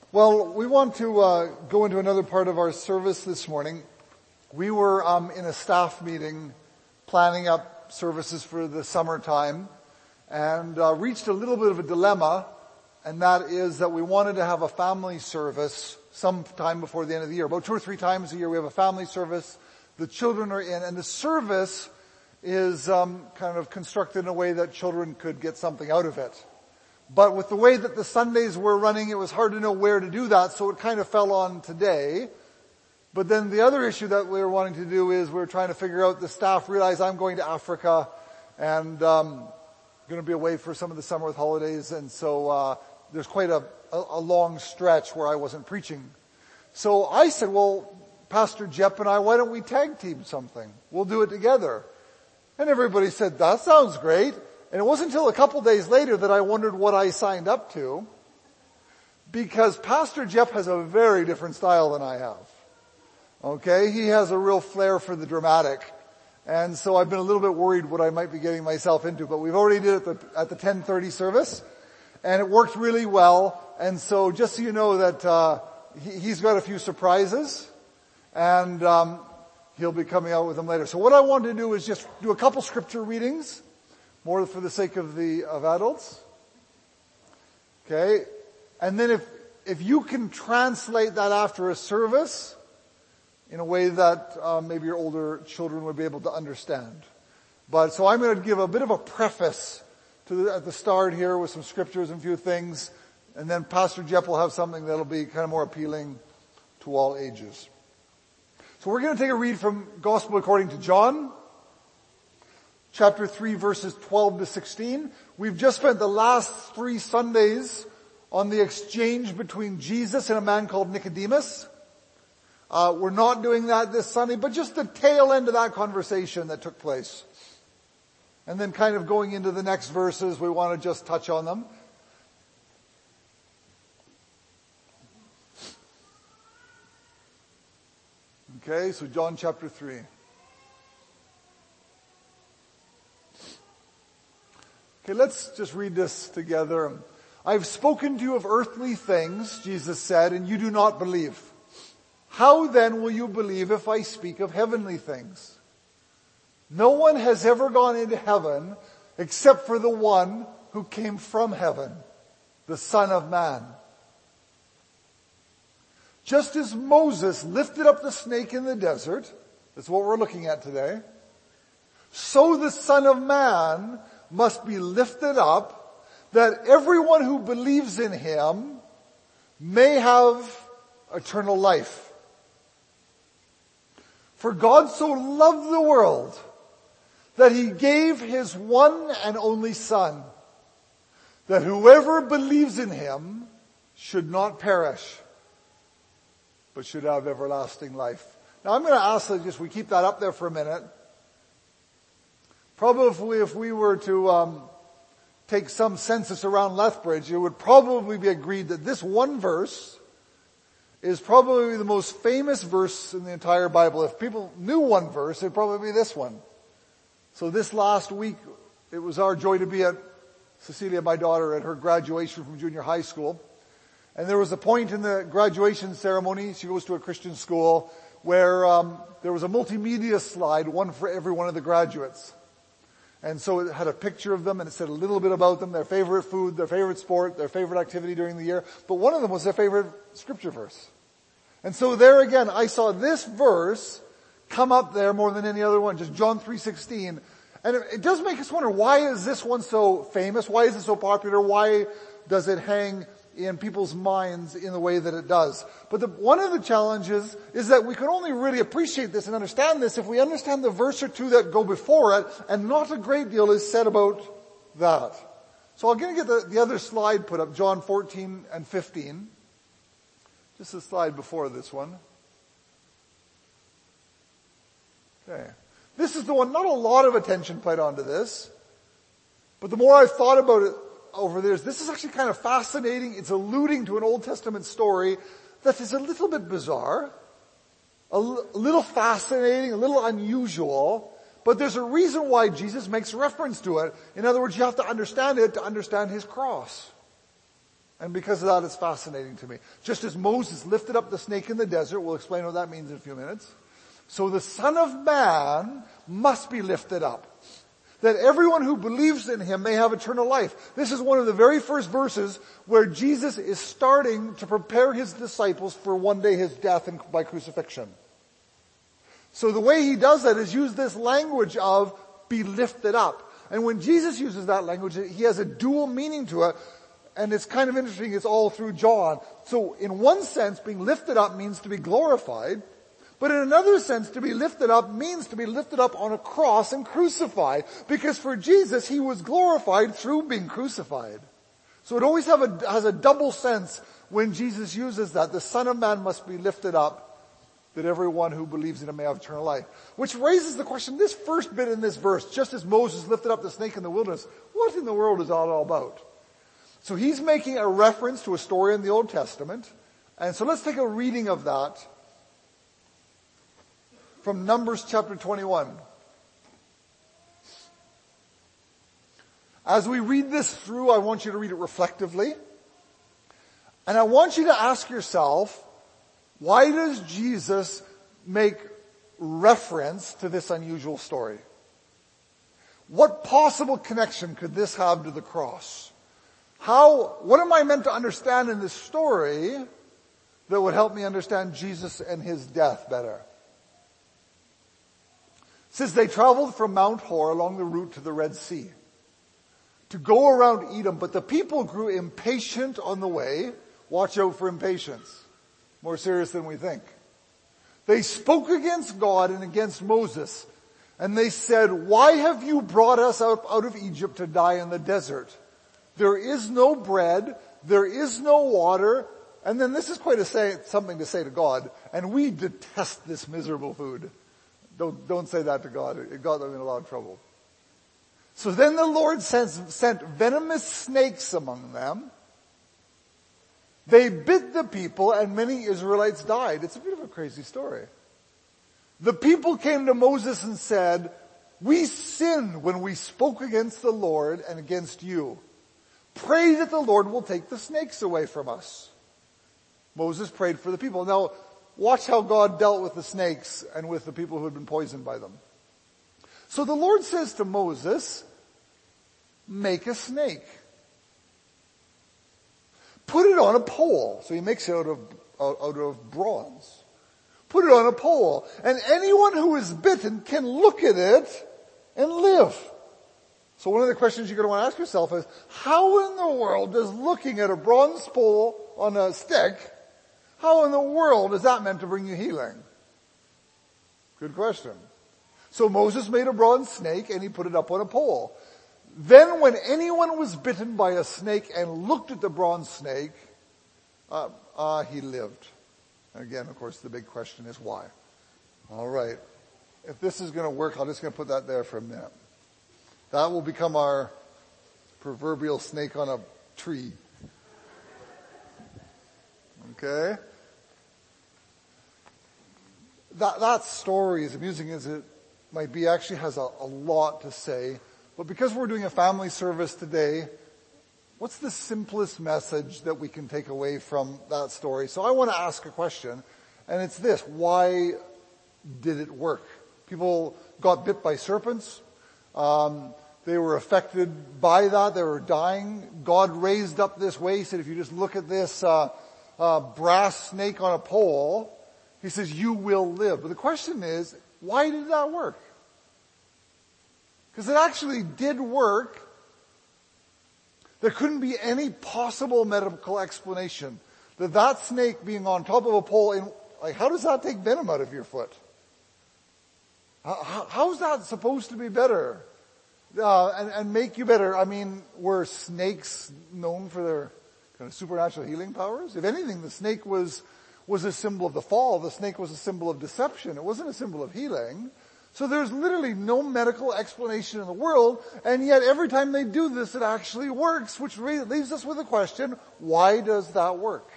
Well, we want to go into another part of our service this morning. We were in a staff meeting planning up services for the summertime and reached a little bit of a dilemma, and that is that we wanted to have a family service sometime before the end of the year. About 2 or 3 times a year we have a family service. The children are in, and the service is kind of constructed in a way that children could get something out of it. But with the way that the Sundays were running, it was hard to know where to do that, so it kind of fell on today. But then the other issue that we were wanting to do is we were trying to figure out, the staff realized I'm going to Africa and going to be away for some of the summer with holidays, and so there's quite a long stretch where I wasn't preaching. So I said, well, Pastor Jepp and I, why don't we tag team something? We'll do it together. And everybody said, that sounds great. And it wasn't until a couple days later that I wondered what I signed up to, because Pastor Jeff has a very different style than I have. Okay? He has a real flair for the dramatic. And so I've been a little bit worried what I might be getting myself into, but we've already did it at the 10:30 service, and it worked really well. And so just so you know that he's got a few surprises, and he'll be coming out with them later. So what I want to do is just do a couple scripture readings, more for the sake of adults. Okay? And then if you can translate that after a service in a way that maybe your older children would be able to understand. But so I'm going to give a bit of a preface at the start here with some scriptures and a few things, and then Pastor Jeff will have something that'll be kind of more appealing to all ages. So we're going to take a read from Gospel according to John, chapter 3, verses 12 to 16. We've just spent the last 3 Sundays on the exchange between Jesus and a man called Nicodemus. We're not doing that this Sunday, but just the tail end of that conversation that took place. And then kind of going into the next verses, we want to just touch on them. Okay, so John chapter 3. Okay, let's just read this together. I've spoken to you of earthly things, Jesus said, and you do not believe. How then will you believe if I speak of heavenly things? No one has ever gone into heaven except for the one who came from heaven, the Son of Man. Just as Moses lifted up the snake in the desert, that's what we're looking at today, so the Son of Man must be lifted up, that everyone who believes in him may have eternal life. For God so loved the world that he gave his one and only Son, that whoever believes in him should not perish, but should have everlasting life. Now I'm going to ask that we keep that up there for a minute. Probably if we were to take some census around Lethbridge, it would probably be agreed that this one verse is probably the most famous verse in the entire Bible. If people knew one verse, it'd probably be this one. So this last week, it was our joy to be at Cecilia, my daughter, at her graduation from junior high school. And there was a point in the graduation ceremony, she goes to a Christian school, where there was a multimedia slide, one for every one of the graduates. And so it had a picture of them, and it said a little bit about them, their favorite food, their favorite sport, their favorite activity during the year. But one of them was their favorite scripture verse. And so there again, I saw this verse come up there more than any other one, just John 3:16. And it does make us wonder, why is this one so famous? Why is it so popular? Why does it hang in people's minds in the way that it does? But one of the challenges is that we can only really appreciate this and understand this if we understand the verse or two that go before it, and not a great deal is said about that. So I'm going to get the other slide put up, John 14 and 15. Just a slide before this one. Okay. This is the one, not a lot of attention played onto this, but the more I've thought about it over this is actually kind of fascinating. It's alluding to an Old Testament story that is a little bit bizarre, a little fascinating, a little unusual, but there's a reason why Jesus makes reference to it. In other words, you have to understand it to understand his cross. And because of that, it's fascinating to me. Just as Moses lifted up the snake in the desert, we'll explain what that means in a few minutes, so the Son of Man must be lifted up, that everyone who believes in him may have eternal life. This is one of the very first verses where Jesus is starting to prepare his disciples for one day his death and by crucifixion. So the way he does that is use this language of be lifted up. And when Jesus uses that language, he has a dual meaning to it. And it's kind of interesting, it's all through John. So in one sense, being lifted up means to be glorified. But in another sense, to be lifted up means to be lifted up on a cross and crucified. Because for Jesus, he was glorified through being crucified. So it always has a double sense when Jesus uses that. The Son of Man must be lifted up, that everyone who believes in him may have eternal life. Which raises the question, this first bit in this verse, just as Moses lifted up the snake in the wilderness, what in the world is that all about? So he's making a reference to a story in the Old Testament. And so let's take a reading of that from Numbers chapter 21. As we read this through, I want you to read it reflectively. And I want you to ask yourself, why does Jesus make reference to this unusual story? What possible connection could this have to the cross? What am I meant to understand in this story that would help me understand Jesus and his death better? It says they traveled from Mount Hor along the route to the Red Sea to go around Edom, but the people grew impatient on the way. Watch out for impatience. More serious than we think. They spoke against God and against Moses, and they said, "Why have you brought us out of Egypt to die in the desert? There is no bread, there is no water," and then this is quite something to say to God, "and we detest this miserable food." Don't say that to God. It got them in a lot of trouble. So then the Lord sent venomous snakes among them. They bit the people, and many Israelites died. It's a bit of a crazy story. The people came to Moses and said, "We sinned when we spoke against the Lord and against you. Pray that the Lord will take the snakes away from us." Moses prayed for the people. Now, watch how God dealt with the snakes and with the people who had been poisoned by them. So the Lord says to Moses, "Make a snake. Put it on a pole." So he makes it out of bronze. Put it on a pole. And anyone who is bitten can look at it and live. So one of the questions you're going to want to ask yourself is, how in the world does looking at a bronze pole on a stick, how in the world is that meant to bring you healing? Good question. So Moses made a bronze snake and he put it up on a pole. Then when anyone was bitten by a snake and looked at the bronze snake, he lived. And again, of course, the big question is why. All right. If this is going to work, I'm just going to put that there for a minute. That will become our proverbial snake on a tree. Okay? That story, as amusing as it might be, actually has a lot to say. But because we're doing a family service today, what's the simplest message that we can take away from that story? So I want to ask a question, and it's this: why did it work? People got bit by serpents. They were affected by that. They were dying. God raised up this way. He said, if you just look at this brass snake on a pole, he says, you will live. But the question is, why did that work? Because it actually did work. There couldn't be any possible medical explanation that snake being on top of a pole, how does that take venom out of your foot? How's that supposed to be better? And make you better? I mean, were snakes known for their kind of supernatural healing powers? If anything, the snake was a symbol of the fall. The snake was a symbol of deception. It wasn't a symbol of healing. So there's literally no medical explanation in the world, and yet every time they do this, it actually works, which leaves us with a question: why does that work?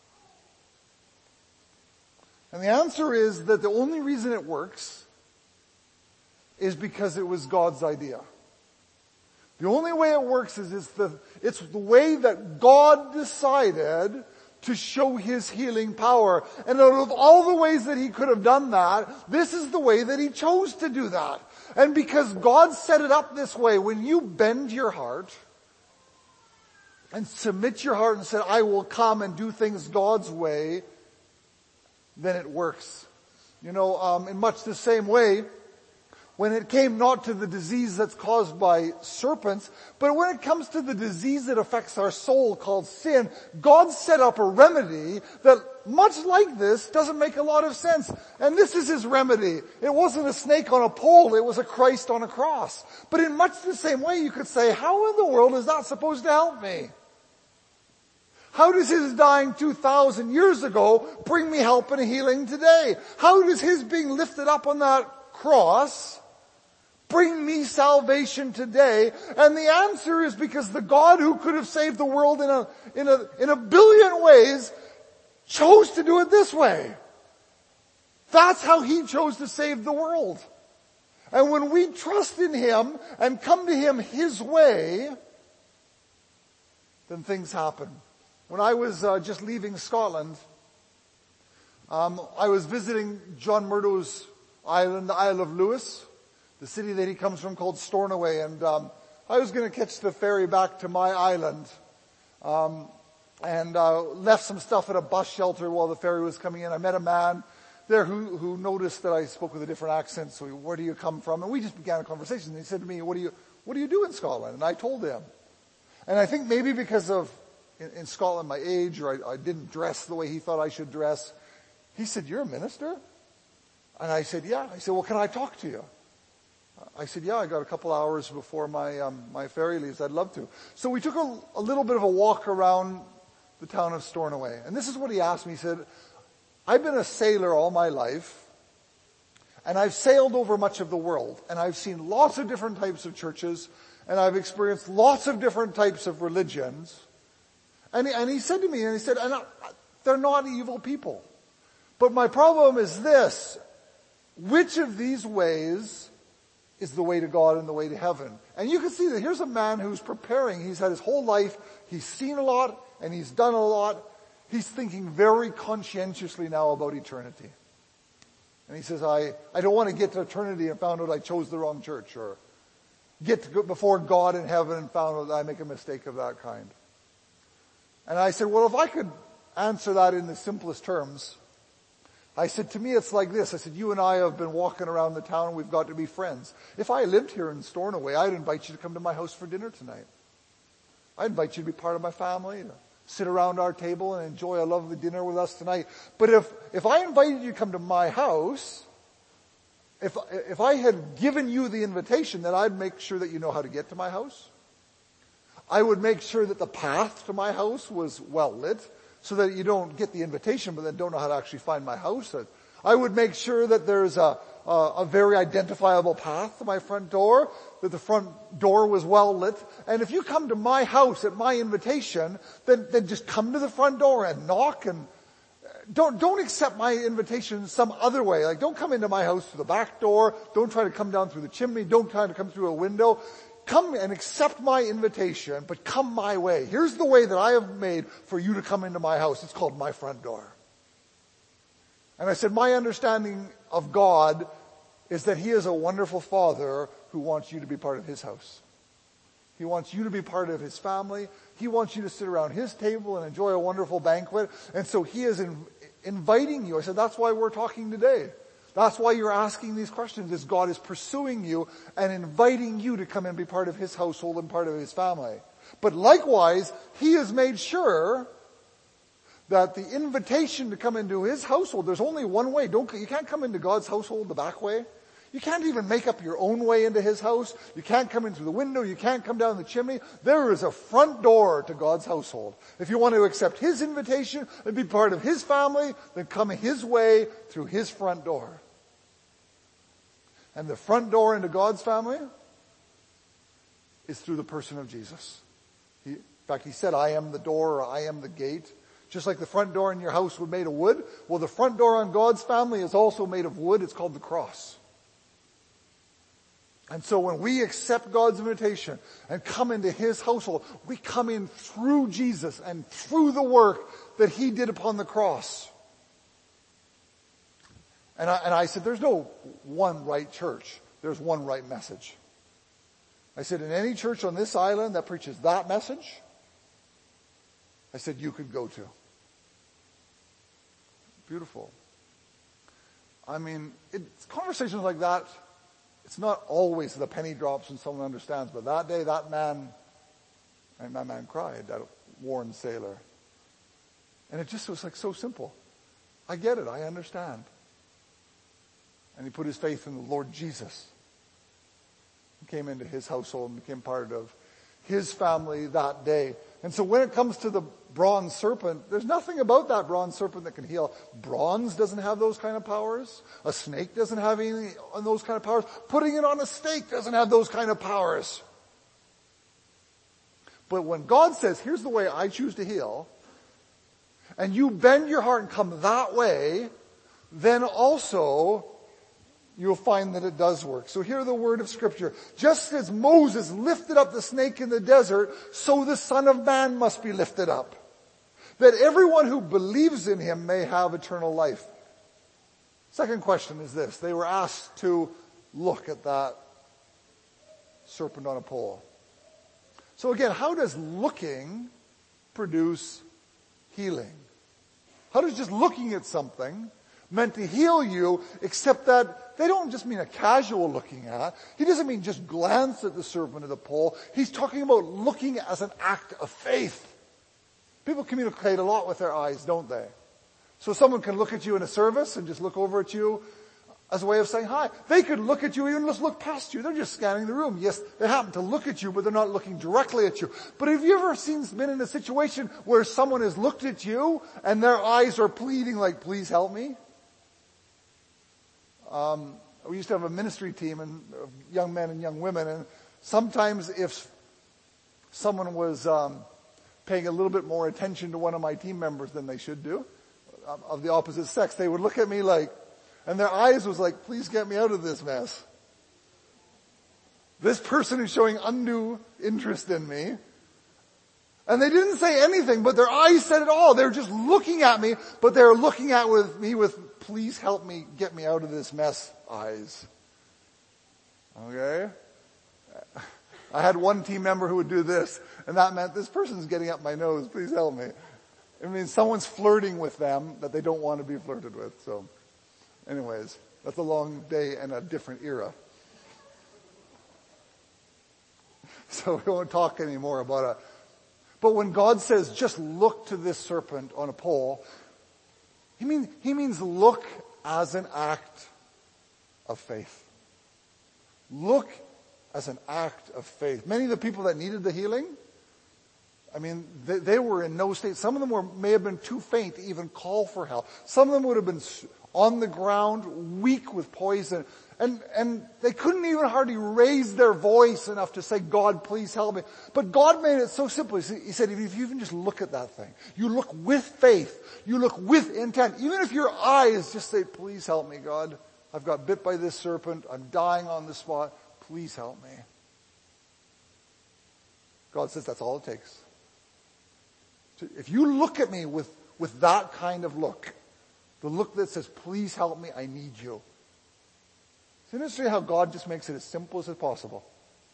And the answer is that the only reason it works is because it was God's idea. The only way it works is it's the way that God decided to show His healing power. And out of all the ways that He could have done that, this is the way that He chose to do that. And because God set it up this way, when you bend your heart and submit your heart and say, I will come and do things God's way, then it works. In much the same way, when it came not to the disease that's caused by serpents, but when it comes to the disease that affects our soul called sin, God set up a remedy that, much like this, doesn't make a lot of sense. And this is His remedy. It wasn't a snake on a pole, it was a Christ on a cross. But in much the same way, you could say, how in the world is that supposed to help me? How does His dying 2,000 years ago bring me help and healing today? How does His being lifted up on that cross bring me salvation today? And the answer is because the God who could have saved the world in a billion ways chose to do it this way. That's how He chose to save the world. And when we trust in Him and come to Him His way, then things happen. When I was just leaving Scotland, I was visiting John Murdo's island, the Isle of Lewis, the city that he comes from called Stornoway, and I was going to catch the ferry back to my island, and left some stuff at a bus shelter while the ferry was coming in. I met a man there who noticed that I spoke with a different accent, so where do you come from? And we just began a conversation, and he said to me, what do you do in Scotland? And I told him. And I think maybe because of in Scotland my age, or I didn't dress the way he thought I should dress, he said, you're a minister? And I said, yeah. He said, well, can I talk to you? I said, yeah, I got a couple hours before my ferry leaves. I'd love to. So we took a little bit of a walk around the town of Stornoway. And this is what he asked me. He said, I've been a sailor all my life, and I've sailed over much of the world, and I've seen lots of different types of churches, and I've experienced lots of different types of religions. And he said to me, they're not evil people. But my problem is this: which of these ways is the way to God and the way to heaven? And you can see that here's a man who's preparing. He's had his whole life, he's seen a lot, and he's done a lot. He's thinking very conscientiously now about eternity. And he says, I don't want to get to eternity and found out I chose the wrong church, or get to go before God in heaven and found out that I make a mistake of that kind. And I said, well, if I could answer that in the simplest terms, I said, to me it's like this. I said, you and I have been walking around the town, we've got to be friends. If I lived here in Stornoway, I'd invite you to come to my house for dinner tonight. I'd invite you to be part of my family, to sit around our table and enjoy a lovely dinner with us tonight. But if I invited you to come to my house, if I had given you the invitation, then I'd make sure that you know how to get to my house. I would make sure that the path to my house was well lit, so that you don't get the invitation but then don't know how to actually find my house. I would make sure that there's a very identifiable path to my front door, that the front door was well lit. And if you come to my house at my invitation, then just come to the front door and knock, and don't accept my invitation some other way. Like, don't come into my house through the back door. Don't try to come down through the chimney. Don't try to come through a window. Come and accept my invitation, but come my way. Here's the way that I have made for you to come into my house. It's called my front door. And I said, my understanding of God is that He is a wonderful Father who wants you to be part of His house. He wants you to be part of His family. He wants you to sit around His table and enjoy a wonderful banquet. And so He is inviting you. I said, that's why we're talking today. That's why you're asking these questions, is God is pursuing you and inviting you to come and be part of His household and part of His family. But likewise, He has made sure that the invitation to come into His household, there's only one way. You can't come into God's household the back way. You can't even make up your own way into His house. You can't come in through the window. You can't come down the chimney. There is a front door to God's household. If you want to accept His invitation and be part of His family, then come His way through His front door. And the front door into God's family is through the person of Jesus. In fact, He said, I am the door, or I am the gate. Just like the front door in your house was made of wood, well, the front door on God's family is also made of wood. It's called the cross. And so when we accept God's invitation and come into his household, we come in through Jesus and through the work that he did upon the cross. And I said, there's no one right church. There's one right message. I said, in any church on this island that preaches that message, I said, you could go to. Beautiful. I mean, it's conversations like that. It's not always the penny drops and someone understands, but that day, that man cried, that worn sailor. And it just was like so simple. I get it. I understand. And he put his faith in the Lord Jesus. He came into his household and became part of his family that day. And so when it comes to the bronze serpent, there's nothing about that bronze serpent that can heal. Bronze doesn't have those kind of powers. A snake doesn't have any of those kind of powers. Putting it on a stake doesn't have those kind of powers. But when God says, here's the way I choose to heal, and you bend your heart and come that way, then also you'll find that it does work. So hear the word of Scripture. Just as Moses lifted up the snake in the desert, so the Son of Man must be lifted up, that everyone who believes in him may have eternal life. Second question is this. They were asked to look at that serpent on a pole. So again, how does looking produce healing? How does just looking at something meant to heal you, except that they don't just mean a casual looking at. He doesn't mean just glance at the serpent of the pole. He's talking about looking as an act of faith. People communicate a lot with their eyes, don't they? So someone can look at you in a service and just look over at you as a way of saying hi. They could look at you, even just look past you. They're just scanning the room. Yes, they happen to look at you, but they're not looking directly at you. But have you ever been in a situation where someone has looked at you and their eyes are pleading like, please help me? We used to have a ministry team and young men and young women, and sometimes if someone was paying a little bit more attention to one of my team members than they should do, of the opposite sex, they would look at me like, and their eyes was like, please get me out of this mess. This person is showing undue interest in me. And they didn't say anything, but their eyes said it all. They were just looking at me, but they were looking at me with, please help me, get me out of this mess eyes. Okay? I had one team member who would do this, and that meant, this person's getting up my nose, please help me. It means someone's flirting with them that they don't want to be flirted with. So, anyways, that's a long day and a different era. So we won't talk anymore about it. But when God says, just look to this serpent on a pole, he means look as an act of faith. Look as an act of faith. Many of the people that needed the healing, they were in no state. Some of them may have been too faint to even call for help. Some of them would have been on the ground, weak with poison. And they couldn't even hardly raise their voice enough to say, God, please help me. But God made it so simple. He said, if you even just look at that thing, you look with faith, you look with intent, even if your eyes just say, please help me, God. I've got bit by this serpent. I'm dying on the spot. Please help me. God says that's all it takes. If you look at me with that kind of look, the look that says, please help me, I need you. Isn't it interesting how God just makes it as simple as possible?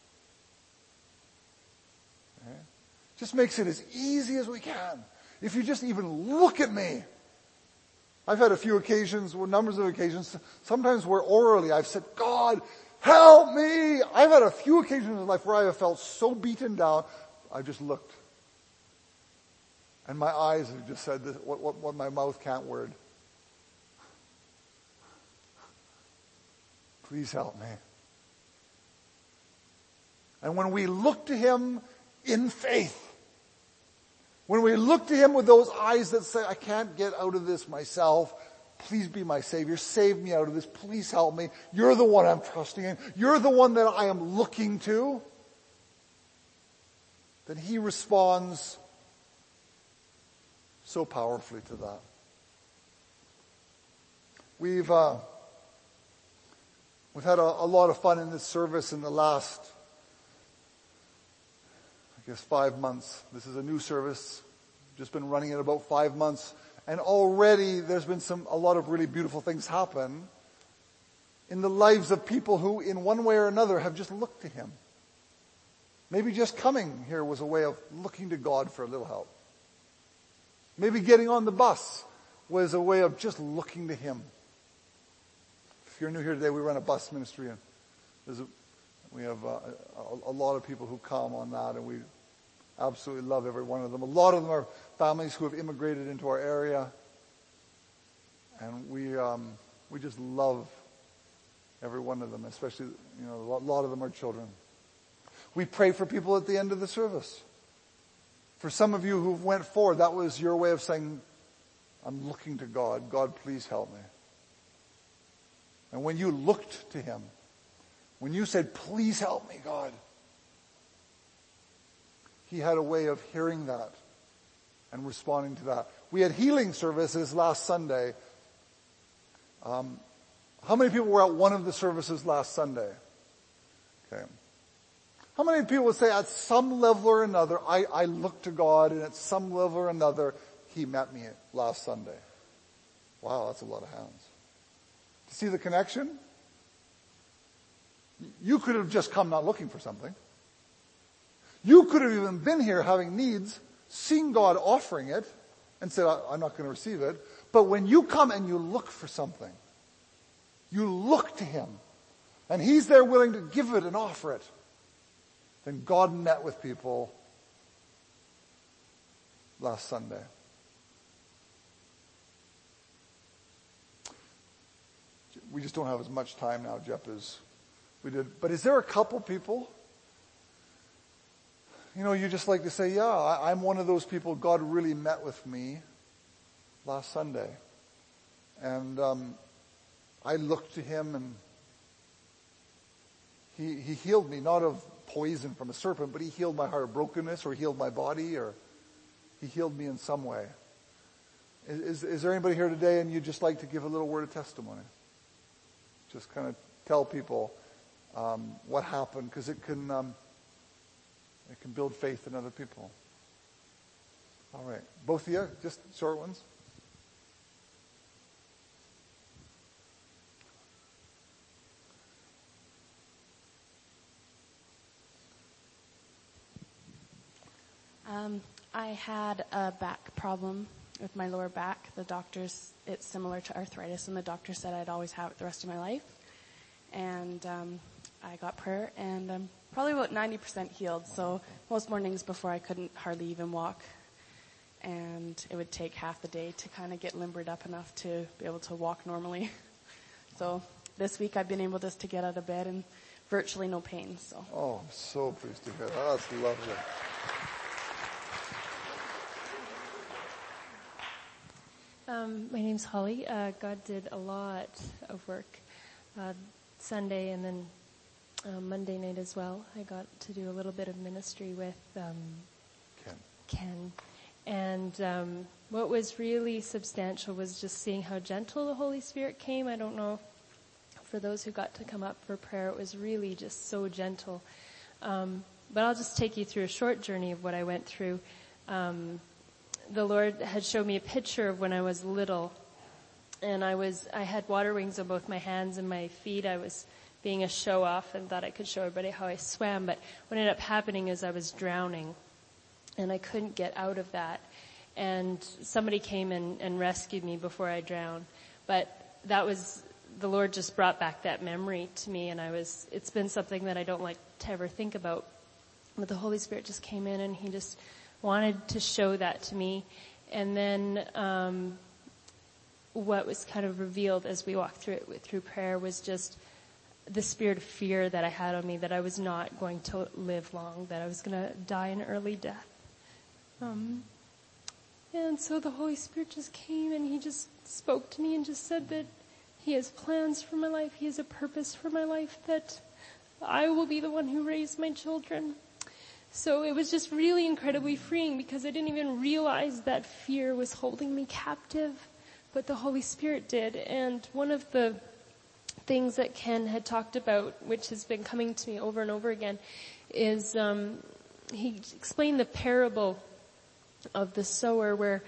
Okay? Just makes it as easy as we can. If you just even look at me. I've had a few occasions, numbers of occasions, sometimes where orally I've said, God, help me. I've had a few occasions in life where I have felt so beaten down, I just looked. And my eyes have just said this, what my mouth can't word. Please help me. And when we look to him in faith, when we look to him with those eyes that say, I can't get out of this myself, please be my Savior, save me out of this, please help me, you're the one I'm trusting in, you're the one that I am looking to, then he responds so powerfully to that. We've had a lot of fun in this service in the last, 5 months. This is a new service. Just been running it about 5 months. And already there's been a lot of really beautiful things happen in the lives of people who, in one way or another, have just looked to Him. Maybe just coming here was a way of looking to God for a little help. Maybe getting on the bus was a way of just looking to Him. If you're new here today, we run a bus ministry, and we have a lot of people who come on that, and we absolutely love every one of them. A lot of them are families who have immigrated into our area, and we just love every one of them, especially, a lot of them are children. We pray for people at the end of the service. For some of you who went forward, that was your way of saying, I'm looking to God. God, please help me. And when you looked to Him, when you said, please help me, God, He had a way of hearing that and responding to that. We had healing services last Sunday. How many people were at one of the services last Sunday? Okay. How many people would say at some level or another, I looked to God, and at some level or another, He met me last Sunday? Wow, that's a lot of hands. See the connection? You could have just come not looking for something. You could have even been here having needs, seen God offering it, and said, I'm not going to receive it. But when you come and you look for something, you look to Him, and He's there willing to give it and offer it, then God met with people last Sunday. We just don't have as much time now, Jeff, as we did. But is there a couple people, you just like to say, yeah, I'm one of those people. God really met with me last Sunday. And I looked to Him, and He healed me, not of poison from a serpent, but He healed my heart of brokenness, or healed my body, or He healed me in some way. Is there anybody here today and you'd just like to give a little word of testimony? Just kind of tell people what happened, because it can build faith in other people. All right. Both of you, just short ones. I had a back problem with my lower back. It's similar to arthritis, and the doctor said I'd always have it the rest of my life. And I got prayer, and I'm probably about 90% healed. So most mornings before, I couldn't hardly even walk. And it would take half the day to kind of get limbered up enough to be able to walk normally. So this week I've been able just to get out of bed and virtually no pain. So. Oh, I'm so pleased to hear that. Oh, that's lovely. My name's Holly. God did a lot of work Sunday, and then Monday night as well. I got to do a little bit of ministry with Ken. And what was really substantial was just seeing how gentle the Holy Spirit came. I don't know, for those who got to come up for prayer, it was really just so gentle. But I'll just take you through a short journey of what I went through. The Lord had showed me a picture of when I was little, and I had water wings on both my hands and my feet. I was being a show off and thought I could show everybody how I swam, but what ended up happening is I was drowning, and I couldn't get out of that. And somebody came and rescued me before I drowned. But the Lord just brought back that memory to me, and it's been something that I don't like to ever think about. But the Holy Spirit just came in, and He just wanted to show that to me. And then what was kind of revealed as we walked through prayer was just the spirit of fear that I had on me, that I was not going to live long, that I was going to die an early death. And so the Holy Spirit just came, and He just spoke to me and just said that He has plans for my life. He has a purpose for my life, that I will be the one who raised my children. So it was just really incredibly freeing, because I didn't even realize that fear was holding me captive, but the Holy Spirit did. And one of the things that Ken had talked about, which has been coming to me over and over again, is he explained the parable of the sower where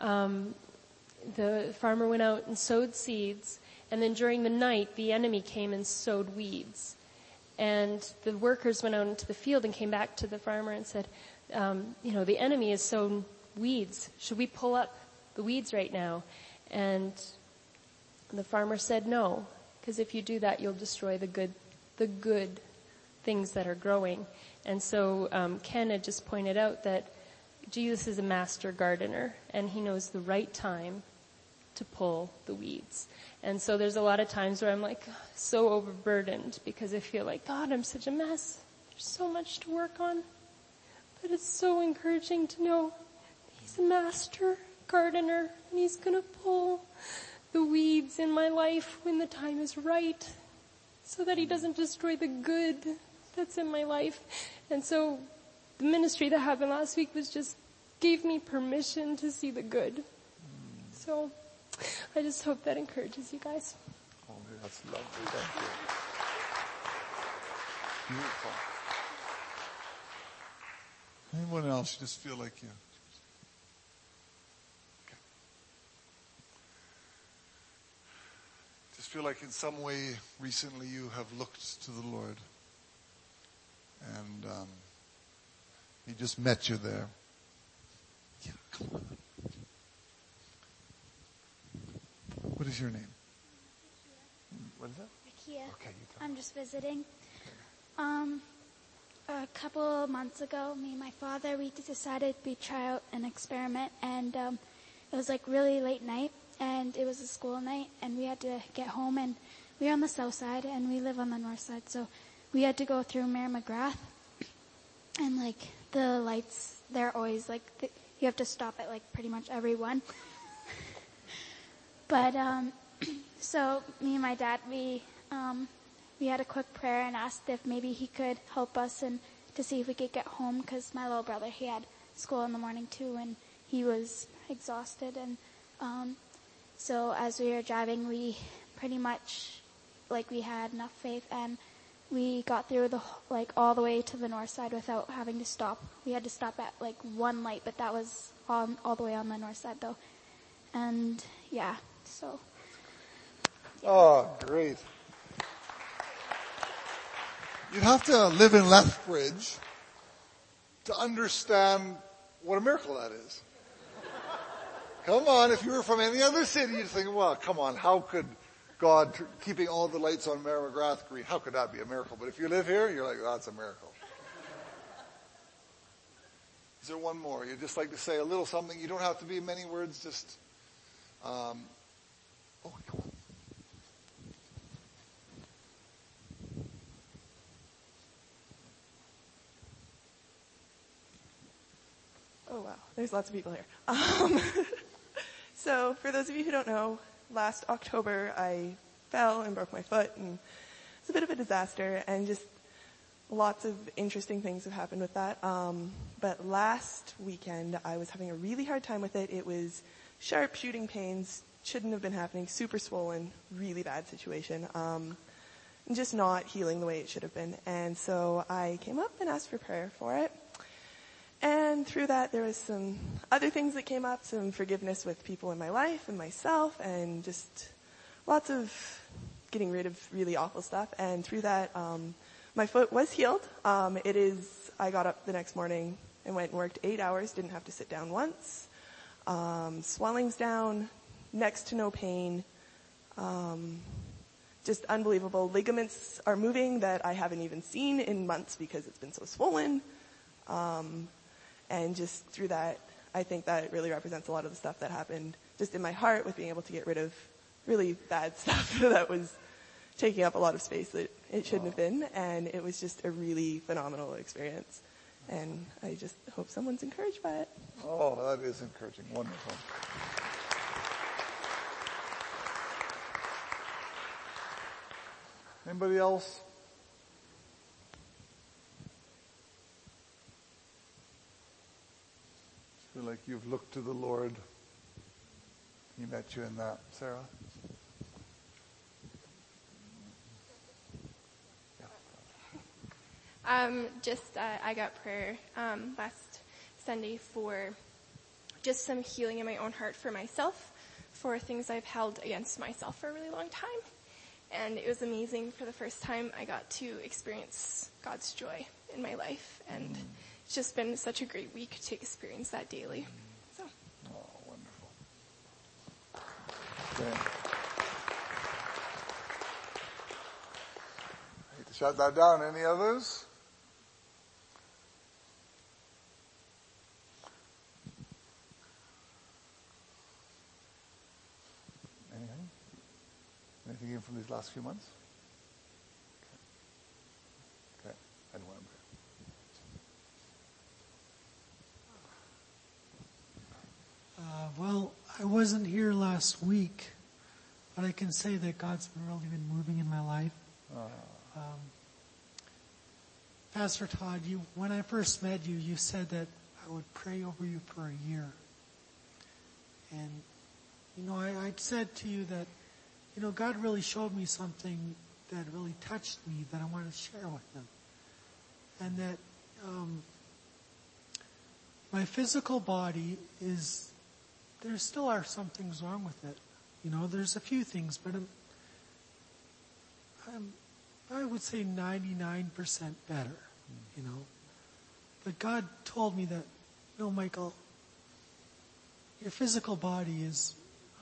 the farmer went out and sowed seeds, and then during the night the enemy came and sowed weeds. And the workers went out into the field and came back to the farmer and said, the enemy has sown weeds. Should we pull up the weeds right now? And the farmer said no, because if you do that, you'll destroy the good things that are growing. And so Ken had just pointed out that Jesus is a master gardener, and he knows the right time to pull the weeds. And so there's a lot of times where I'm like so overburdened because I feel like, God, I'm such a mess. There's so much to work on. But it's so encouraging to know he's a master gardener, and he's going to pull the weeds in my life when the time is right so that he doesn't destroy the good that's in my life. And so the ministry that happened last week gave me permission to see the good. So I just hope that encourages you guys. Oh, that's lovely. Thank you. Beautiful. Anyone else? You just feel like you. Okay. Just feel like in some way recently you have looked to the Lord, and He just met you there. Yeah, come on. What is your name? What is that? Akia. Okay, you tell I'm just visiting. A couple months ago, me and my father, we decided we'd try out an experiment, and it was like really late night, and it was a school night, and we had to get home, and we were on the south side, and we live on the north side, so we had to go through Mayor McGrath, and like the lights, they're always like, you have to stop at like pretty much every one. But so me and my dad, we had a quick prayer and asked if maybe he could help us and to see if we could get home, because my little brother, he had school in the morning too, and he was exhausted. And so as we were driving, we pretty much we had enough faith, and we got through all the way to the north side without having to stop. We had to stop at one light, but that was all the way on the north side though. And yeah, so. Oh, great. You'd have to live in Lethbridge to understand what a miracle that is. Come on, if you were from any other city, you'd think, well, come on, how could God keeping all the lights on Mayor McGrath green, how could that be a miracle? But if you live here, you're like, that's a miracle. Is there one more? You'd just like to say a little something. You don't have to be many words, just, come on. Oh wow, there's lots of people here. So for those of you who don't know, last October I fell and broke my foot, and it's a bit of a disaster, and just lots of interesting things have happened with that. But last weekend I was having a really hard time with it. It was sharp shooting pains, shouldn't have been happening, super swollen, really bad situation, and just not healing the way it should have been. And so I came up and asked for prayer for it. And through that, there was some other things that came up, some forgiveness with people in my life and myself, and just lots of getting rid of really awful stuff. And through that, my foot was healed. I got up the next morning and went and worked 8 hours, didn't have to sit down once. Swelling's down, next to no pain. Just unbelievable. Ligaments are moving that I haven't even seen in months because it's been so swollen. And just through that, I think that it really represents a lot of the stuff that happened just in my heart with being able to get rid of really bad stuff that was taking up a lot of space that it shouldn't have been. And it was just a really phenomenal experience. And I just hope someone's encouraged by it. Oh, that is encouraging. Wonderful. Anybody else? Feel like you've looked to the Lord. He met you in that. Sarah? I got prayer last Sunday for just some healing in my own heart for myself, for things I've held against myself for a really long time. And it was amazing. For the first time, I got to experience God's joy in my life. And it's just been such a great week to experience that daily. So. Oh, wonderful. Okay. I hate to shut that down. Any others? Anything? Anything in from these last few months? Okay. I don't want to. Well, I wasn't here last week, but I can say that God's really been moving in my life. Pastor Todd, when I first met you, you said that I would pray over you for a year. And, I said to you that, God really showed me something that really touched me that I want to share with him. And that my physical body there still are some things wrong with it. There's a few things, but I would say 99% better, But God told me that, Michael, your physical body is,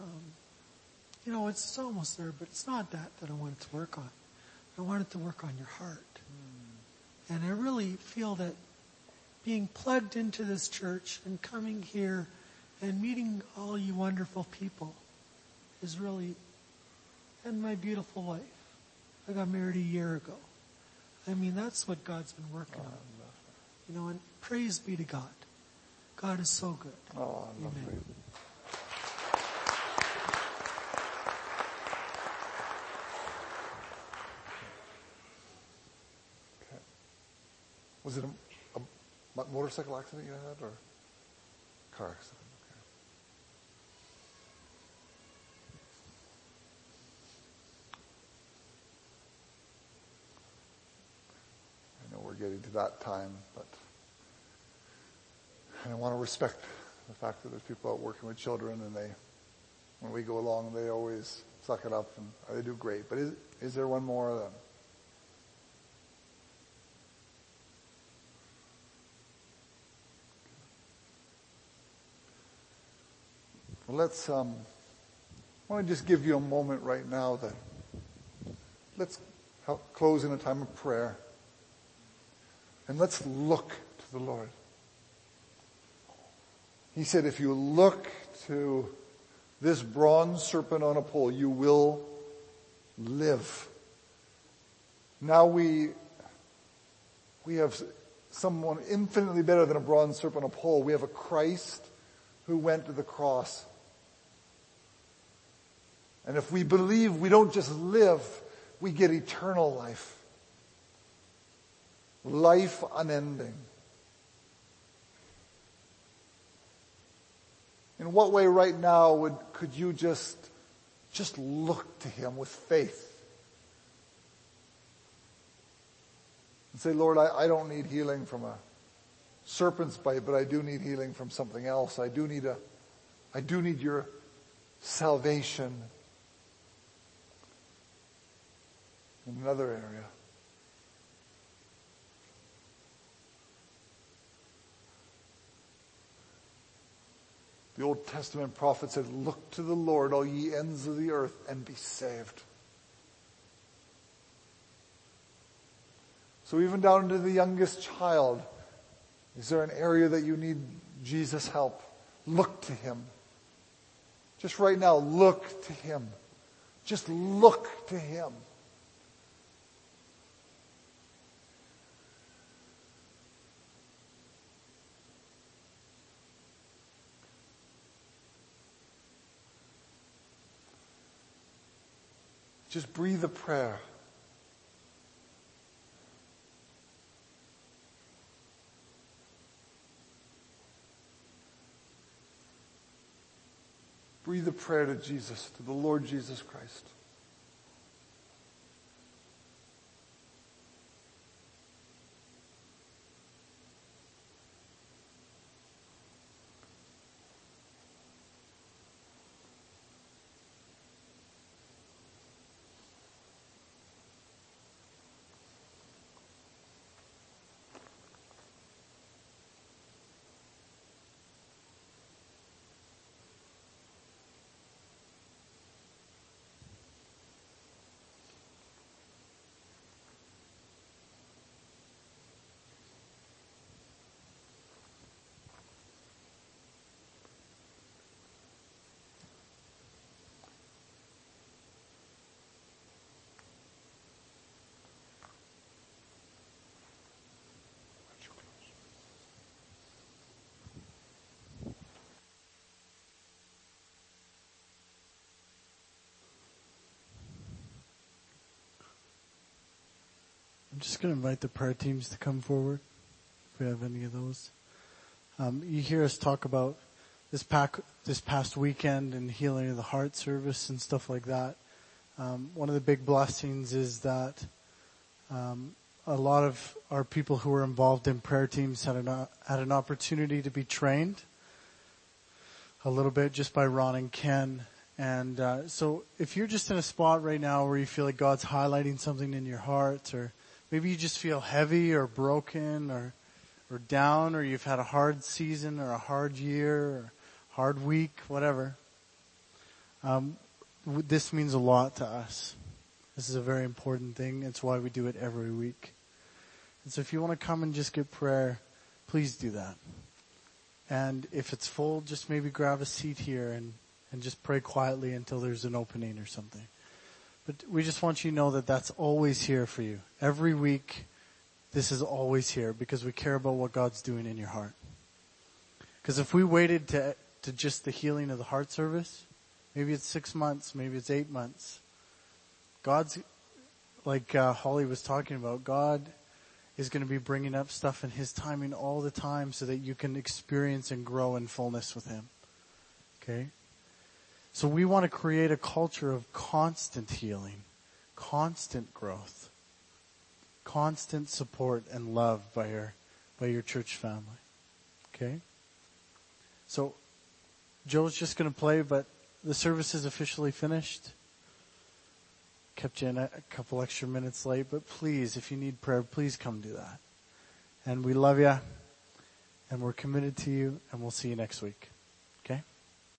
it's almost there, but it's not that I want it to work on. I want it to work on your heart. And I really feel that being plugged into this church and coming here and meeting all you wonderful people is really, and my beautiful wife. I got married a year ago. That's what God's been working on. And praise be to God. God is so good. Oh, lovely. Amen. Okay. Was it a motorcycle accident you had, or car accident? Getting to that time, but I want to respect the fact that there's people out working with children, and when we go along, they always suck it up, and they do great. But is there one more of them? Well, I want to just give you a moment right now that let's close in a time of prayer. And let's look to the Lord. He said, if you look to this bronze serpent on a pole, you will live. Now we have someone infinitely better than a bronze serpent on a pole. We have a Christ who went to the cross. And if we believe, we don't just live, we get eternal life. Life unending. In what way right now could you just look to him with faith and say, Lord, I don't need healing from a serpent's bite, but I do need healing from something else. I do need your salvation in another area. The Old Testament prophet said, look to the Lord, all ye ends of the earth, and be saved. So even down to the youngest child, is there an area that you need Jesus' help? Look to him. Just right now, look to him. Just look to him. Just breathe a prayer. Breathe a prayer to Jesus, to the Lord Jesus Christ. just going to invite the prayer teams to come forward, if we have any of those. You hear us talk about this past weekend and healing of the heart service and stuff like that. One of the big blessings is that a lot of our people who were involved in prayer teams had an opportunity to be trained a little bit just by Ron and Ken. And so if you're just in a spot right now where you feel like God's highlighting something in your heart, or maybe you just feel heavy or broken or down, or you've had a hard season or a hard year or hard week, whatever, this means a lot to us. This is a very important thing. It's why we do it every week. And so if you want to come and just get prayer, please do that. And if it's full, just maybe grab a seat here and just pray quietly until there's an opening or something. But we just want you to know that that's always here for you. Every week, this is always here because we care about what God's doing in your heart. Because if we waited to just the healing of the heart service, maybe it's 6 months, maybe it's 8 months. God's, like Holly was talking about, God is going to be bringing up stuff in His timing all the time so that you can experience and grow in fullness with Him. Okay? So we want to create a culture of constant healing, constant growth, constant support and love by your church family. Okay? So Joe's just going to play, but the service is officially finished. Kept you in a couple extra minutes late, but please, if you need prayer, please come do that. And we love you, and we're committed to you, and we'll see you next week.